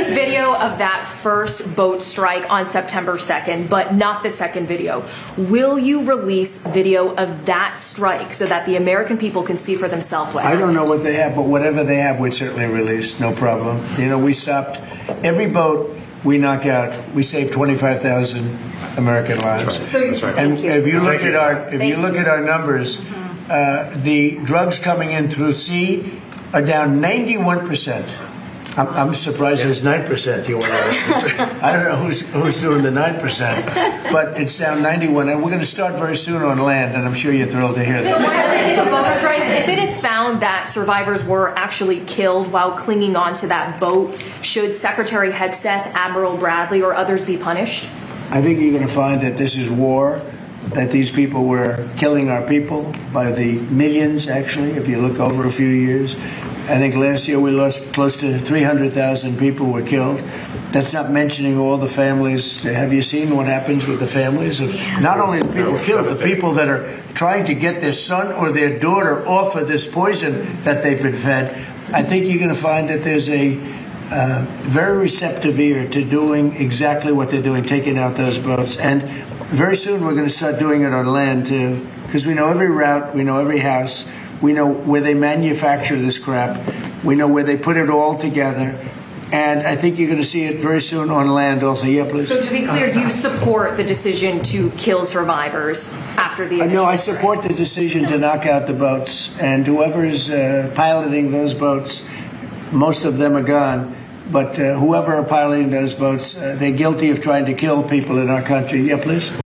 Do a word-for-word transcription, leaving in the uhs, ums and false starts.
video of that first boat strike on September second, but not the second video. Will you release video of that strike so that the American people can see for themselves what I happened? don't know what they have, but whatever they have, we'd certainly release. No problem. You know, we stopped every boat we knock out. We save twenty-five thousand American lives. That's right. That's right. And Thank you. if you look Thank at you. our if Thank you look you. at our numbers, Mm-hmm. uh, the drugs coming in through sea are down ninety-one percent. I'm, I'm surprised there's nine percent. You want to? I don't know who's who's doing the nine percent, but it's down ninety-one, and we're going to start very soon on land, and I'm sure you're thrilled to hear that. The boat strikes, if it is found that survivors were actually killed while clinging onto that boat, should Secretary Hegseth, Admiral Bradley, or others be punished? I think you're going to find that this is war, that these people were killing our people by the millions, actually, if you look over a few years. I think last year we lost close to three hundred thousand people were killed. That's not mentioning all the families. Have you seen what happens with the families of not only the people killed, the people that are trying to get their son or their daughter off of this poison that they've been fed? I think you're going to find that there's a uh, very receptive ear to doing exactly what they're doing, taking out those boats. And very soon we're going to start doing it on land too, because we know every route, we know every house. We know where they manufacture this crap. We know where they put it all together. And I think you're going to see it very soon on land also. Yeah, please. So to be clear, you support the decision to kill survivors after the Uh, no, I initial support the decision to knock out the boats. And whoever's uh, piloting those boats, most of them are gone. But uh, whoever are piloting those boats, uh, they're guilty of trying to kill people in our country. Yeah, please.